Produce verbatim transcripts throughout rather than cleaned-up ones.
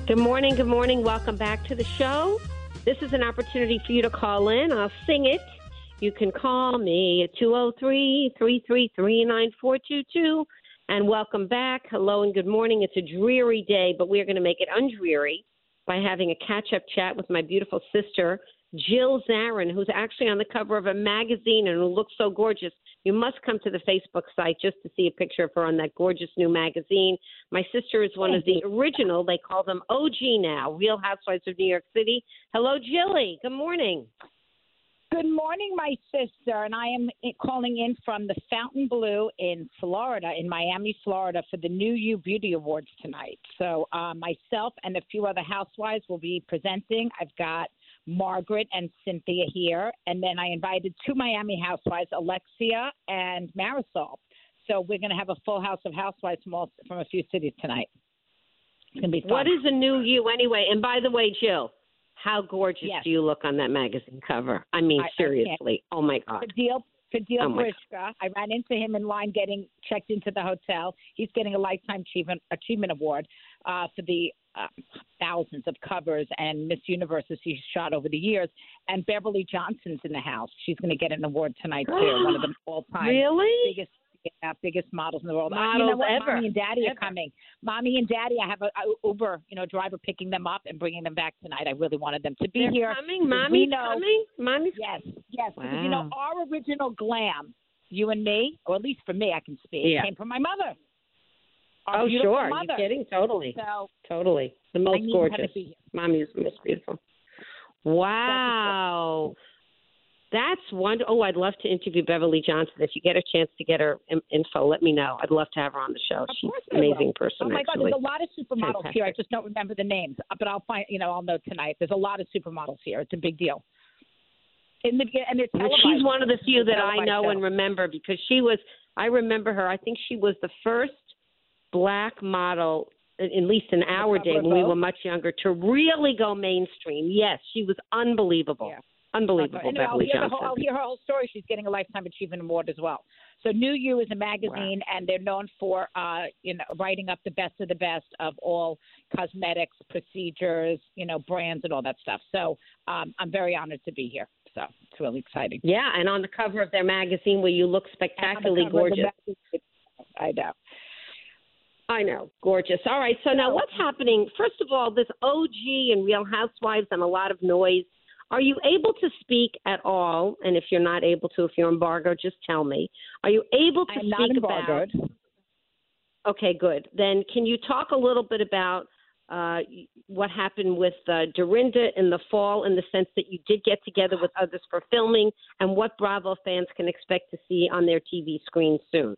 Good morning. Good morning. Welcome back to the show. This is an opportunity for you to call in. I'll sing it. You can call me at two oh three, three three three, nine four two two. And welcome back. Hello and good morning. It's a dreary day, but we're going to make it undreary by having a catch-up chat with my beautiful sister, Jill Zarin, who's actually on the cover of a magazine and who looks so gorgeous. You must come to the Facebook site just to see a picture of her on that gorgeous new magazine. My sister is one of the original, they call them O G now, Real Housewives of New York City. Hello, Jilly. Good morning. Good morning, my sister, and I am calling in from the Fontainebleau in Florida, in Miami, Florida, for the New You Beauty Awards tonight. So uh, myself and a few other housewives will be presenting. I've got Margaret and Cynthia here, and then I invited two Miami housewives, Alexia and Marisol. So we're going to have a full house of housewives from, all, from a few cities tonight. It's going to be fun. What is a New You anyway? And by the way, Jill, how gorgeous yes. do you look on that magazine cover? I mean, I, seriously. I oh, my God. Fadil, Fadil oh Brishka. I ran into him in line getting checked into the hotel. He's getting a Lifetime Achievement, Achievement Award uh, for the uh, thousands of covers and Miss Universes he's shot over the years. And Beverly Johnson's in the house. She's going to get an award tonight, too. One of the all-time really? biggest Yeah, biggest models in the world. Models you know what? ever. Mommy and Daddy ever. are coming. Mommy and Daddy, I have a, a Uber, you know, driver picking them up and bringing them back tonight. I really wanted them to be They're here. coming? Mommy's know, coming? Mommy's Yes, yes. wow. Because, you know, our original glam, you and me, or at least for me, I can speak, yeah. came from my mother. Our oh, beautiful sure. Mother. You're kidding? Totally. So, totally. The most I need gorgeous. her to be here. Mommy's the most beautiful. Wow. That's wonderful. Oh, I'd love to interview Beverly Johnson. If you get a chance to get her info, let me know. I'd love to have her on the show. Of She's course an amazing person. Oh my actually. God, there's a lot of supermodels Fantastic. here. I just don't remember the names, but I'll find. You know, I'll know tonight. There's a lot of supermodels here. It's a big deal. In the and it's But she's one of the few that I know show. and remember because she was. I remember her. I think she was the first black model, at least in our day when we were much younger, to really go mainstream. Yes, she was unbelievable. Yeah. Unbelievable, anyway, Beverly I'll hear, Johnson. whole, I'll hear her whole story. She's getting a Lifetime Achievement Award as well. So New You is a magazine, wow. and they're known for, uh, you know, writing up the best of the best of all cosmetics, procedures, you know, brands and all that stuff. So um, I'm very honored to be here. So it's really exciting. Yeah, and on the cover of their magazine where you look spectacularly gorgeous. I know. I know. Gorgeous. All right. So now what's happening? First of all, this O G and Real Housewives and a lot of noise. Are you able to speak at all? And if you're not able to, if you're embargoed, just tell me. Are you able to I'm speak not embargoed. about? Okay, good. Then can you talk a little bit about uh, what happened with uh, Dorinda in the fall, in the sense that you did get together with others for filming, and what Bravo fans can expect to see on their T V screens soon?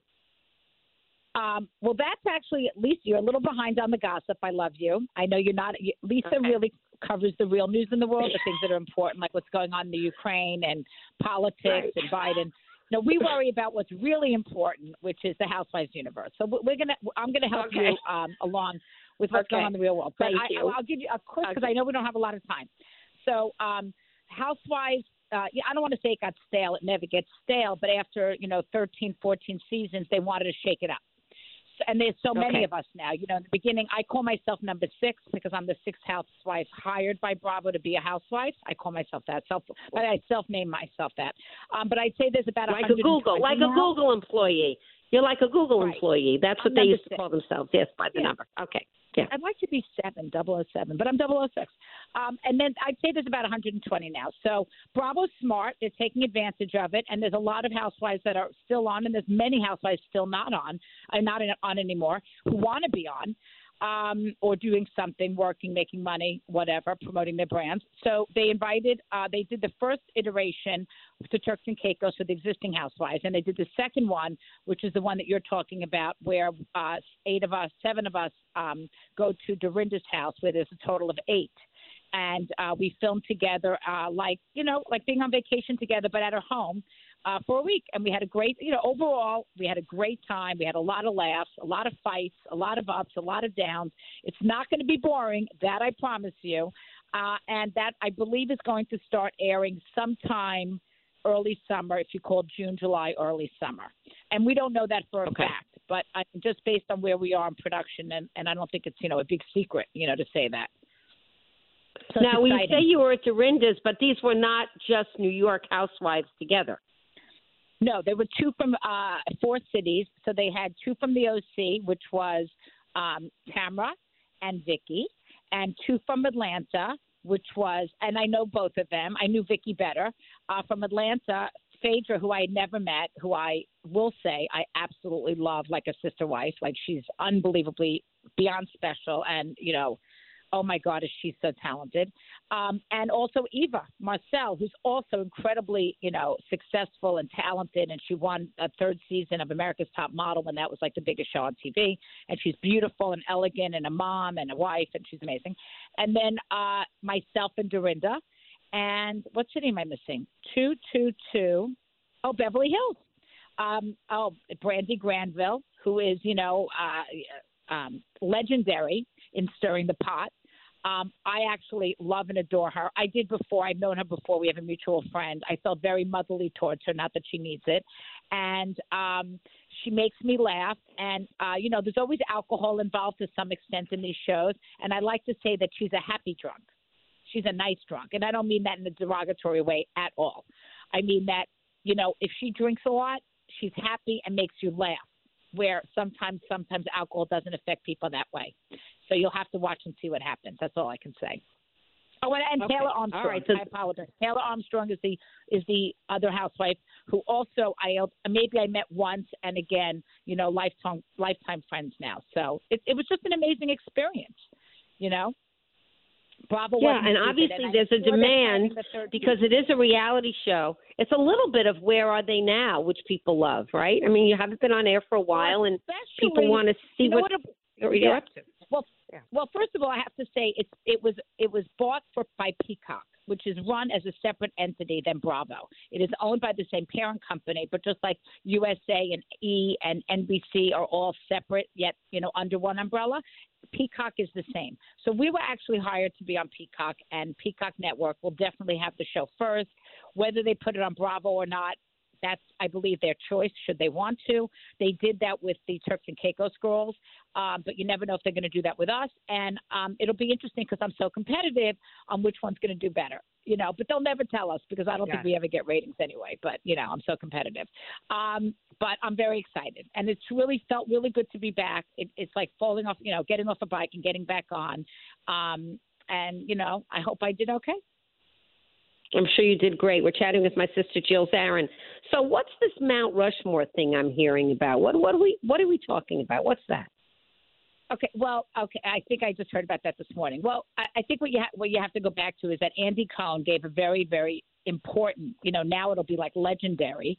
Um, well, that's actually, at least you're a little behind on the gossip. I love you. I know you're not. You, Lisa okay. really covers the real news in the world, the things that are important, like what's going on in the Ukraine and politics right. and Biden. No, we worry about what's really important, which is the Housewives universe. So we're gonna, I'm gonna help okay. you um, along with what's okay. going on in the real world. But Thank I, you. I'll give you a quick because okay. I know we don't have a lot of time. So um, Housewives. Uh, yeah, I don't want to say it got stale. It never gets stale. But after, you know, thirteen, fourteen seasons, they wanted to shake it up. And there's so many okay. of us now. You know, in the beginning, I call myself number six because I'm the sixth housewife hired by Bravo to be a housewife. I call myself that. Self, but I self-name myself that. Um, but I'd say there's about like a Google, like now. a Google employee. You're like a Google right. employee. That's I'm what they used six. to call themselves. Yes, by the yeah. number. Okay. Yeah. I'd like to be seven, double oh seven, but I'm double oh six. Um, and then I'd say there's about one hundred twenty now. So Bravo's smart. They're taking advantage of it. And there's a lot of housewives that are still on, and there's many housewives still not on, and not on anymore, who want to be on. Um, or doing something, working, making money, whatever, promoting their brands. So they invited, uh, they did the first iteration to Turks and Caicos with existing housewives, and they did the second one, which is the one that you're talking about, where uh, eight of us, seven of us um, go to Dorinda's house, where there's a total of eight. And uh, we filmed together, uh, like, you know, like being on vacation together, but at her home. Uh, for a week, and we had a great, you know, overall, we had a great time. We had a lot of laughs, a lot of fights, a lot of ups, a lot of downs. It's not going to be boring, that I promise you, uh, and that I believe is going to start airing sometime early summer, if you call June, July, early summer. And we don't know that for a okay. fact, but I, just based on where we are in production, and, and I don't think it's, you know, a big secret, you know, to say that. So now, you say you were at Dorinda's, but these were not just New York housewives together. No, there were two from uh, four cities. So they had two from the O C, which was um, Tamra and Vicky, and two from Atlanta, which was, and I know both of them. I knew Vicky better. Uh, from Atlanta, Phaedra, who I had never met, who I will say I absolutely love like a sister wife. Like she's unbelievably beyond special, and, you know, oh, my God, is she so talented. Um, and also Eva Marcel, who's also incredibly, you know, successful and talented. And she won a third season of America's Top Model when that was like the biggest show on T V. And she's beautiful and elegant and a mom and a wife, and she's amazing. And then uh, myself and Dorinda. And what's the name I'm missing? two two two. Oh, Beverly Hills. Um, oh, Brandy Granville, who is, you know, uh, um, legendary in stirring the pot. Um, I actually love and adore her. I did before. I've known her before. We have a mutual friend. I felt very motherly towards her, not that she needs it. And um, she makes me laugh. And, uh, you know, there's always alcohol involved to some extent in these shows. And I like to say that she's a happy drunk. She's a nice drunk. And I don't mean that in a derogatory way at all. I mean that, you know, if she drinks a lot, she's happy and makes you laugh, where sometimes, sometimes alcohol doesn't affect people that way. So you'll have to watch and see what happens. That's all I can say. Oh, and, and okay. Taylor Armstrong. All right, so- I apologize. Taylor Armstrong is the is the other housewife who also I maybe I met once, and again, you know, lifetime lifetime friends now. So it, it was just an amazing experience, you know. Bravo. Yeah, and obviously and there's a demand the because it is a reality show. It's a little bit of Where Are They Now, which people love, right? I mean, you haven't been on air for a while, and people want to see you know what, what you're yeah. up to. Well, yeah. well, first of all, I have to say it's it was it was bought for by Peacock, which is run as a separate entity than Bravo. It is owned by the same parent company, but just like U S A and E and N B C are all separate, yet you know under one umbrella. Peacock is the same. So we were actually hired to be on Peacock, and Peacock Network will definitely have the show first. Whether they put it on Bravo or not, that's, I believe, their choice should they want to. They did that with the Turks and Caicos Girls, um, but you never know if they're going to do that with us. And um, it'll be interesting because I'm so competitive on which one's going to do better, you know. But they'll never tell us because I don't yeah. think we ever get ratings anyway. But, you know, I'm so competitive. Um, but I'm very excited. And it's really felt really good to be back. It, it's like falling off, you know, getting off a bike and getting back on. Um, and, you know, I hope I did okay. I'm sure you did great. We're chatting with my sister Jill Zarin. So, what's this Mount Rushmore thing I'm hearing about? What what are we what are we talking about? What's that? Okay, well, okay, I think I just heard about that this morning. Well, I, I think what you ha- what you have to go back to is that Andy Cohen gave a very very important, you know, now it'll be like legendary,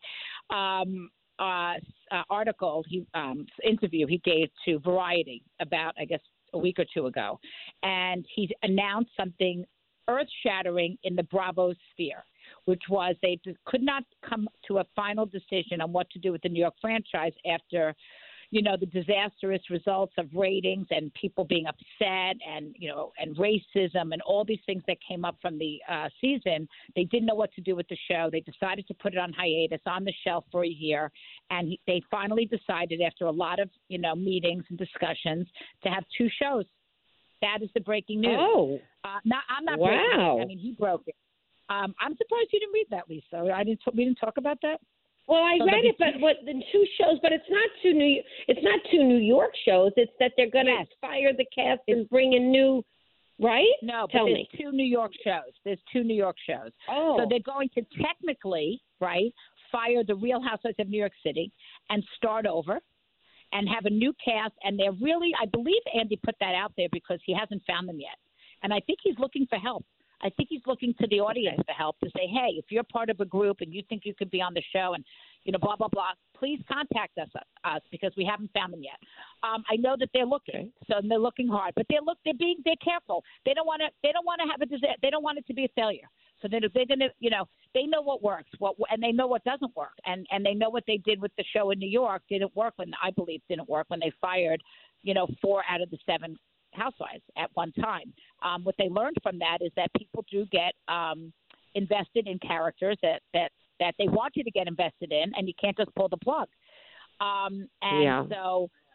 um, uh, uh, article he um, interview he gave to Variety about I guess a week or two ago, and he announced something earth-shattering in the Bravo sphere, which was they could not come to a final decision on what to do with the New York franchise after, you know, the disastrous results of ratings and people being upset and, you know, and racism and all these things that came up from the uh, season. They didn't know what to do with the show. They decided to put it on hiatus, on the shelf for a year. And he, they finally decided after a lot of, you know, meetings and discussions to have two shows. That is the breaking news. Oh, uh, not I'm not wow. breaking it. I mean, he broke it. Um, I'm surprised you didn't read that, Lisa. I didn't. We didn't talk about that. Well, I so read it, but what the two shows? But it's not two New. It's not two New York shows. It's that they're going to yes. fire the cast and bring in new. Right? No, Tell but there's me. two New York shows. There's two New York shows. Oh. So they're going to technically, right, fire the Real Housewives of New York City and start over. And have a new cast, and they're really, I believe Andy put that out there because he hasn't found them yet. And I think he's looking for help. I think he's looking to the audience for help to say, hey, if you're part of a group and you think you could be on the show and, you know, blah, blah, blah, please contact us, us because we haven't found them yet. Um, I know that they're looking, so they're looking hard, but they're look, they're being, they're careful. They don't want to, they don't want to have a disaster. They don't want it to be a failure. So they're, they're going to, you know, they know what works, what, and they know what doesn't work. And, and they know what they did with the show in New York didn't work when, I believe, didn't work when they fired, you know, four out of the seven housewives at one time. Um, what they learned from that is that people do get um, invested in characters that, that, that they want you to get invested in, and you can't just pull the plug. Um, and yeah. so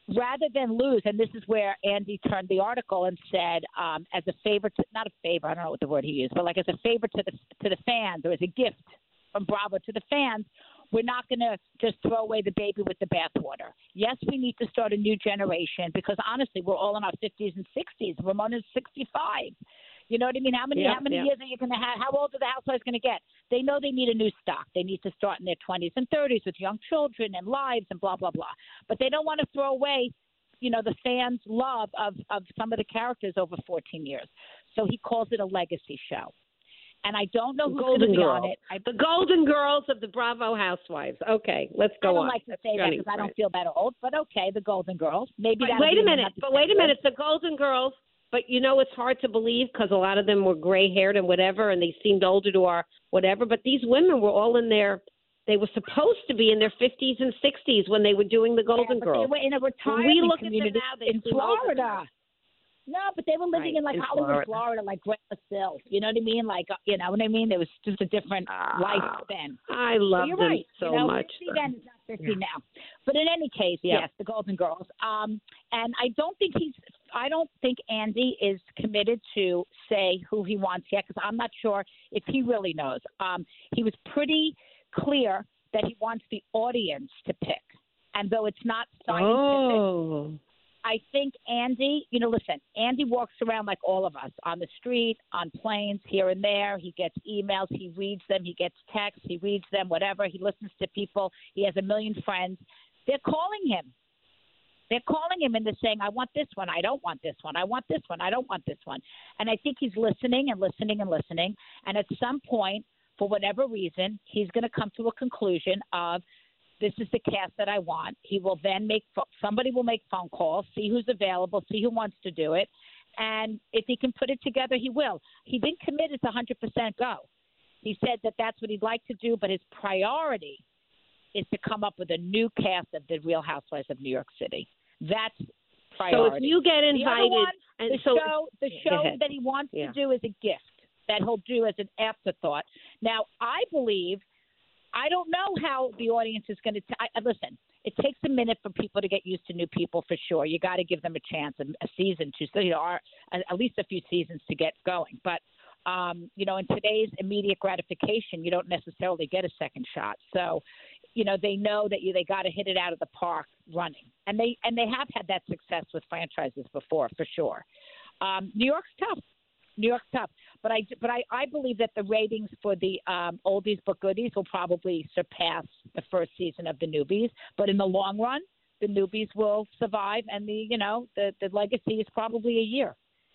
rather than lose, and this is where Andy turned the article and said, um, as a favor, to, not a favor, I don't know what the word he used, but like as a favor to the to the fans or as a gift from Bravo to the fans, we're not going to just throw away the baby with the bathwater. Yes, we need to start a new generation because honestly, we're all in our fifties and sixties. Ramona's sixty-five. You know what I mean? How many Yep, how many yep. years are you going to have? How old are the housewives going to get? They know they need a new stock. They need to start in their twenties and thirties with young children and lives and blah, blah, blah. But they don't want to throw away, you know, the fans' love of, of some of the characters over fourteen years. So he calls it a legacy show. And I don't know who's going to be Girl. on it. I, the Golden Girls of the Bravo Housewives. Okay, let's go I don't on. like to That's say that Johnny, because I don't right. feel that old. But okay, the Golden Girls. Maybe But that'll wait be a minute. another But wait a segment. minute. The Golden Girls. But you know, it's hard to believe because a lot of them were gray-haired and whatever, and they seemed older to our whatever. But these women were all in their. They were supposed to be in their fifties and sixties when they were doing the Golden yeah, but Girls. They were in a When retirement we look community at them now, they in seem older. Florida. No, but they were living Right, in like in Hollywood, Florida. Florida, like Grandma Sills. You know what I mean? Like, uh, you know what I mean? There was just a different Ah, life then. I So love you're them right. so you know, much. fifty then is not fifty Yeah. now. But in any case, Yeah. yes, the Golden Girls. Um, and I don't think he's. I don't think Andy is committed to say who he wants yet because I'm not sure if he really knows. Um, he was pretty clear that he wants the audience to pick, and though it's not scientific. Oh. I think Andy, you know, listen, Andy walks around like all of us on the street, on planes, here and there. He gets emails. He reads them. He gets texts. He reads them, whatever. He listens to people. He has a million friends. They're calling him. They're calling him and they're saying, I want this one. I don't want this one. I want this one. I don't want this one. And I think he's listening and listening and listening. And at some point, for whatever reason, he's going to come to a conclusion of, this is the cast that I want. He will then make – somebody will make phone calls, see who's available, see who wants to do it. And if he can put it together, he will. He didn't commit it to one hundred percent go. He said that that's what he'd like to do, but his priority is to come up with a new cast of the Real Housewives of New York City. That's priority. So if you get The invited other one, and the so show, the Go show ahead. that he wants Yeah. to do is a gift that he'll do as an afterthought. Now, I believe – I don't know how the audience is going to – listen, it takes a minute for people to get used to new people for sure. You got to give them a chance, a, a season to, so, you know, or, at least a few seasons to get going. But, um, you know, in today's immediate gratification, you don't necessarily get a second shot. So, you know, they know that you they got to hit it out of the park running. And they and they have had that success with franchises before, for sure. Um, New York's tough. New York's tough. But I, but I, I believe that the ratings for the um, oldies but goodies will probably surpass the first season of the newbies. But in the long run, the newbies will survive, and the you know the, the legacy is probably a year.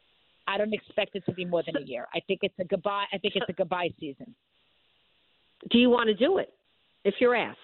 I don't expect it to be more than a year. I think it's a goodbye. I think it's a goodbye season. do you want to do it if you're asked?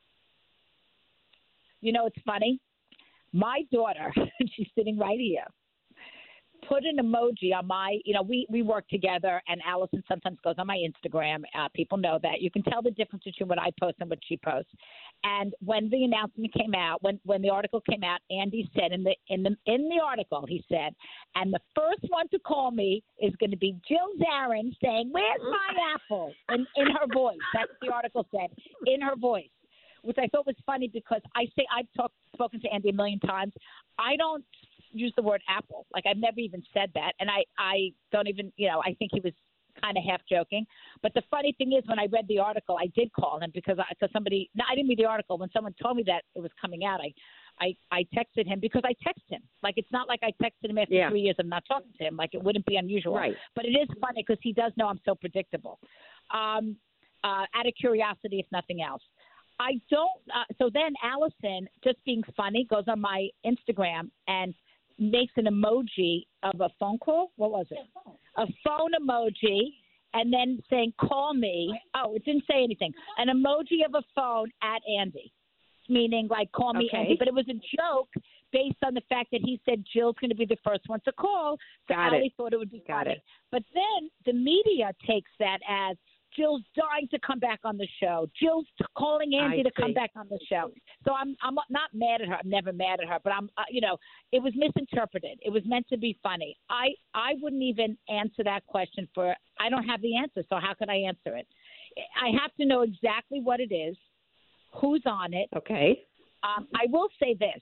You know, it's funny. My daughter, she's sitting right here, put an emoji on my, you know, we, we work together, and Allison sometimes goes on my Instagram. Uh, people know that. You can tell the difference between what I post and what she posts. And when the announcement came out, when, when the article came out, Andy said in the in the in the article, he said, and the first one to call me is going to be Jill Zarin saying, "Where's my apple?" in, in her voice. That's what the article said, in her voice, which I thought was funny because I say I've talked spoken to Andy a million times. I don't use the word apple. Like, I've never even said that. And I, I don't even, you know, I think he was kind of half joking. But the funny thing is, when I read the article, I did call him because I, because somebody, no, I didn't read the article. When someone told me that it was coming out, I, I, I texted him because I text him. Like, it's not like I texted him after Yeah. three years of not talking to him. Like, it wouldn't be unusual. Right. But it is funny because he does know I'm so predictable. Um, uh, out of curiosity, if nothing else. I don't. Uh, so then Allison, just being funny, goes on my Instagram and makes an emoji of a phone call. What was it? A phone emoji, and then saying, "Call me." Oh, it didn't say anything. An emoji of a phone at Andy, meaning like, "Call me, Okay. Andy." But it was a joke based on the fact that he said Jill's going to be the first one to call. So Got Allie it. thought it would be Got funny. it. But then the media takes that as Jill's dying to come back on the show. Jill's t- calling Andy I to come see. back on the show. So I'm I'm not mad at her. I'm never mad at her. But I'm uh, you know it was misinterpreted. It was meant to be funny. I I wouldn't even answer that question for. I don't have the answer. So how could I answer it? I have to know exactly what it is, who's on it. Okay. Um, I will say this.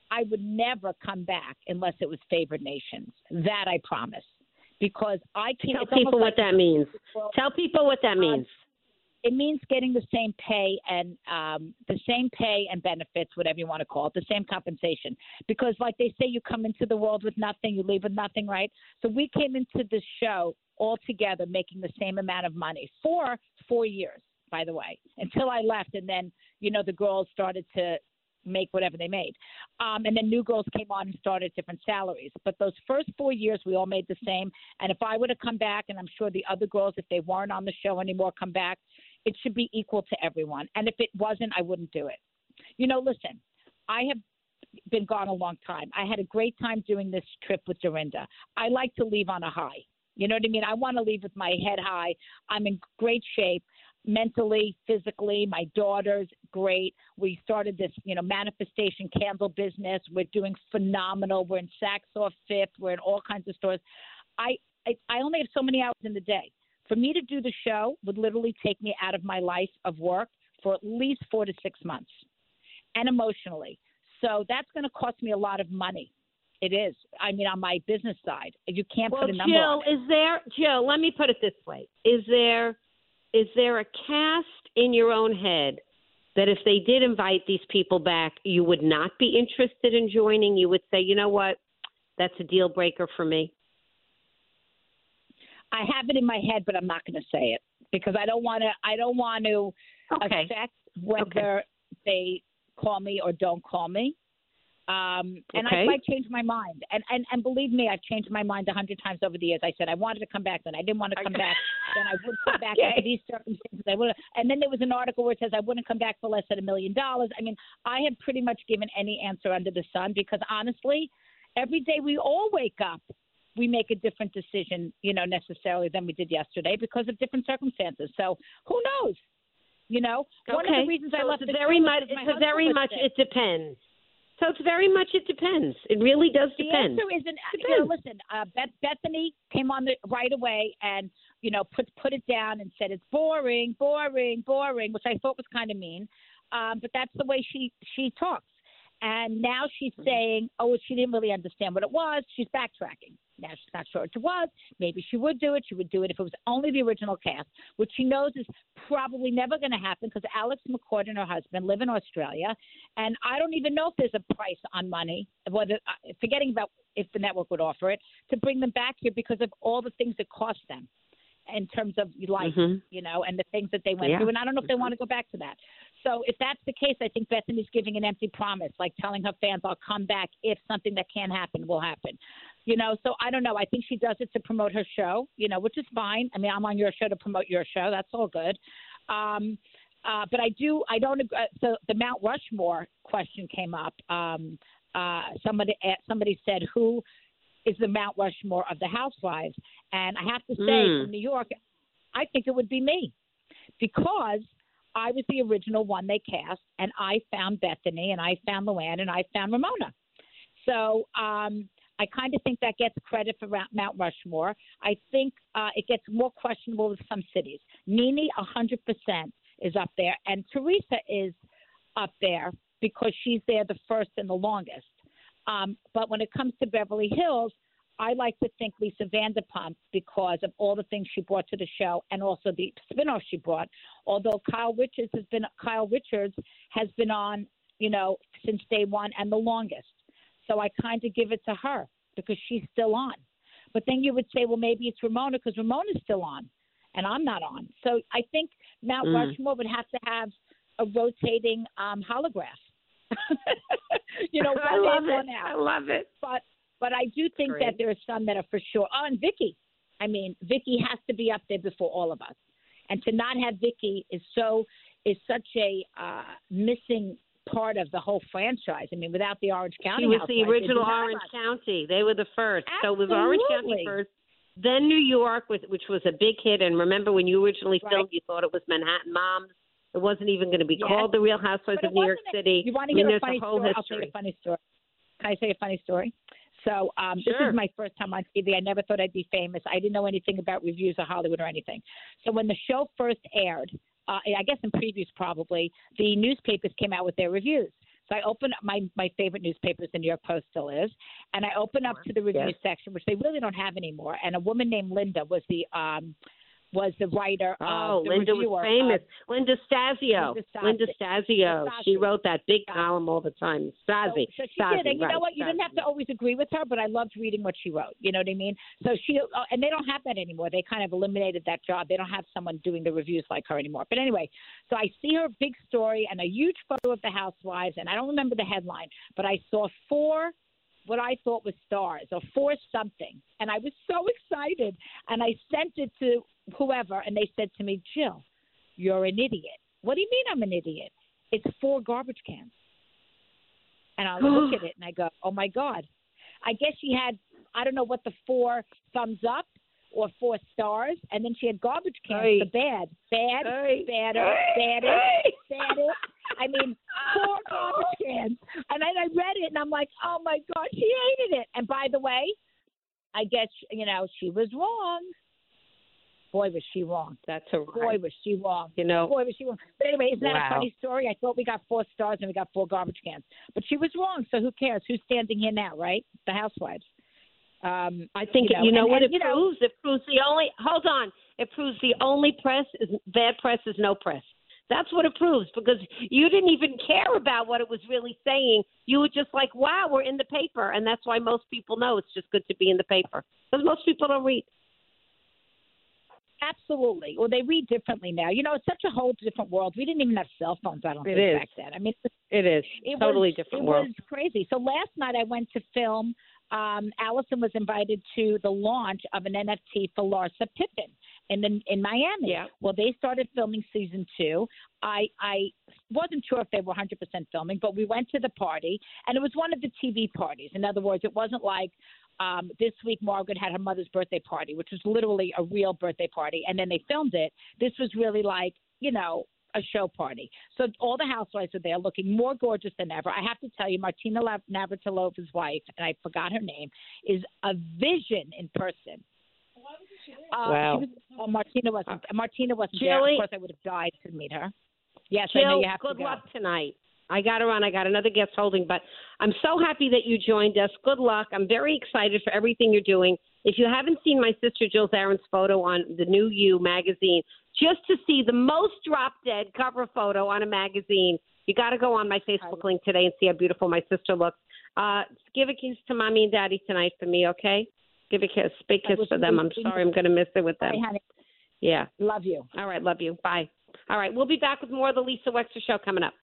I would never come back unless it was favored nations. That I promise. Because I can't tell people what like that means. Tell people what that means. Uh, it means getting the same pay and um, the same pay and benefits, whatever you want to call it, the same compensation. Because, like they say, you come into the world with nothing, you leave with nothing, right? So we came into this show all together making the same amount of money for four years, by the way, until I left. And then, you know, the girls started to make whatever they made. Um, and then new girls came on and started different salaries. But those first four years, we all made the same. And if I were to come back, and I'm sure the other girls, if they weren't on the show anymore, come back, it should be equal to everyone. And if it wasn't, I wouldn't do it. You know, listen, I have been gone a long time. I had a great time doing this trip with Dorinda. I like to leave on a high. You know what I mean? I want to leave with my head high. I'm in great shape. Mentally, physically, my daughter's great. We started this, you know, manifestation candle business. We're doing phenomenal. We're in Saks Off Fifth. We're in all kinds of stores. I, I I only have so many hours in the day. For me to do the show would literally take me out of my life of work for at least four to six months, and emotionally. So that's going to cost me a lot of money. It is. I mean, on my business side, you can't well, put a number Jill, on it. Is there, Jill, let me put it this way. Is there Is there a cast in your own head that if they did invite these people back, you would not be interested in joining? You would say, you know what, that's a deal breaker for me? I have it in my head, but I'm not going to say it because I don't want to. I don't want to okay. affect whether okay. they call me or don't call me. Um, and okay. I might change my mind. And, and and believe me, I've changed my mind a hundred times over the years. I said I wanted to come back, then I didn't want to come back. Then I would come back okay. under these circumstances. I would. And then there was an article where it says I wouldn't come back for less than a million dollars. I mean, I have pretty much given any answer under the sun because honestly, every day we all wake up, we make a different decision, you know, necessarily than we did yesterday because of different circumstances. So who knows? You know, one okay. of the reasons so I left it's the very show much. was my It's a very husband much. was sick. It depends. So it's very much, it depends. It really does The depend. answer isn't, you know, listen, uh, Beth, Bethany came on the right away and, you know, put put it down and said it's boring, boring, boring, which I thought was kind of mean. Um, but that's the way she, she talks. And now she's saying, oh, she didn't really understand what it was. She's backtracking. Now she's not sure what it was. Maybe she would do it. She would do it if it was only the original cast, which she knows is probably never going to happen because Alex McCord and her husband live in Australia. And I don't even know if there's a price on money, whether, uh, forgetting about if the network would offer it, to bring them back here because of all the things it cost them in terms of life, mm-hmm. you know, and the things that they went yeah. through. And I don't know if they want to go back to that. So if that's the case, I think Bethany's giving an empty promise, like telling her fans, I'll come back if something that can happen will happen. You know, so I don't know. I think she does it to promote her show, you know, which is fine. I mean, I'm on your show to promote your show. That's all good. Um, uh, but I do, I don't agree. So the Mount Rushmore question came up. Um, uh, somebody, somebody said, who is the Mount Rushmore of the Housewives? And I have to say, mm. from New York, I think it would be me because I was the original one they cast, and I found Bethany, and I found Luann, and I found Ramona. So um, I kind of think that gets credit for Mount Rushmore. I think uh, it gets more questionable with some cities. Nene, one hundred percent is up there, and Teresa is up there because she's there the first and the longest. Um, but when it comes to Beverly Hills, I like to think Lisa Vanderpump because of all the things she brought to the show and also the spinoff she brought. Although Kyle Richards has been Kyle Richards has been on, you know, since day one and the longest. So I kind of give it to her because she's still on. But then you would say, well, maybe it's Ramona because Ramona's still on and I'm not on. So I think Mount mm. Rushmore would have to have a rotating um, holograph. you know, I love in, it. one out. I love it. But But I do think Great. that there are some that are for sure. Oh, and Vicky. I mean, Vicky has to be up there before all of us. And to not have Vicky is so is such a uh, missing part of the whole franchise. I mean, without the Orange County She was Housewives, the original Orange Orange County. They were the first. Absolutely. So it was Orange County first, then New York, with, which was a big hit. And remember, when you originally right. filmed, you thought it was Manhattan Moms. It wasn't even going to be yes. called The Real Housewives of New York a, City. You want to I mean, hear a funny a whole story? history. I'll tell you a funny story. Can I say a funny story? So um, sure. this is my first time on T V. I never thought I'd be famous. I didn't know anything about reviews of Hollywood or anything. So when the show first aired, uh, I guess in previews probably, the newspapers came out with their reviews. So I open up my, my favorite newspapers, the New York Post still is, and I open up to the review Yes. section, which they really don't have anymore. And a woman named Linda was the um, was the writer. Oh, uh, the Linda reviewer, was famous. Uh, Linda Stasio. Linda Stasio. Linda Stasio. She wrote that big column all the time. Stasi. So, so she Stasi, did, and you right, know what? You Stasi. didn't have to always agree with her, but I loved reading what she wrote. You know what I mean? So she, uh, and they don't have that anymore. They kind of eliminated that job. They don't have someone doing the reviews like her anymore. But anyway, so I see her big story and a huge photo of the housewives, and I don't remember the headline, but I saw four what I thought was stars or four something. And I was so excited. And I sent it to whoever, and they said to me, Jill, you're an idiot. What do you mean I'm an idiot? It's four garbage cans. And I look at it and I go, oh, my God. I guess she had, I don't know what the four thumbs up or four stars, and then she had garbage cans Hey. for bad. Bad, Hey. badder, Hey. badder, Hey. badder. I mean, four garbage cans. And then I read it, and I'm like, oh, my God, she hated it. And by the way, I guess, you know, she was wrong. Boy, was she wrong. That's a Boy, was she wrong. You know, Boy, was she wrong. But anyway, isn't that Wow. a funny story? I thought we got four stars and we got four garbage cans. But she was wrong, so who cares? Who's standing here now, right? The housewives. Um, I think you know, you know and- what and, it you know- proves. It proves the only. Hold on. It proves the only press is bad press is no press. That's what it proves, because you didn't even care about what it was really saying. You were just like, wow, we're in the paper. And that's why most people know it's just good to be in the paper, because most people don't read. Absolutely. Well, they read differently now. You know, it's such a whole different world. We didn't even have cell phones, I don't It think, is. back then. I mean, it, It is it totally was, different it world. was crazy. So last night I went to film. Um, Allison was invited to the launch of an N F T for Larsa Pippen in the, in Miami. Yeah. Well, they started filming season two. I I wasn't sure if they were one hundred percent filming, but we went to the party, and it was one of the T V parties. In other words, it wasn't like um, this week Margaret had her mother's birthday party, which was literally a real birthday party, and then they filmed it. This was really like, you know, a show party. So all the housewives are there looking more gorgeous than ever. I have to tell you, Martina Lav- Navratilova's wife, and I forgot her name, is a vision in person. Uh, Wow. She was, oh, Martina wasn't. Martina wasn't Jilly- there. Of course, I would have died to meet her. Yes, I know Jill, you have good to go. luck tonight. I got to run. I got another guest holding, but I'm so happy that you joined us. Good luck. I'm very excited for everything you're doing. If you haven't seen my sister Jill Zarin's photo on the New You magazine, just to see the most drop-dead cover photo on a magazine, you got to go on my Facebook link today and see how beautiful my sister looks. Uh, give a kiss to Mommy and Daddy tonight for me, okay? Give a kiss, big I kiss wish for you them. could I'm see sorry, me. I'm going to miss it with them. Bye, honey. Yeah. Love you. All right, love you. Bye. All right, we'll be back with more of the Lisa Wexler Show coming up.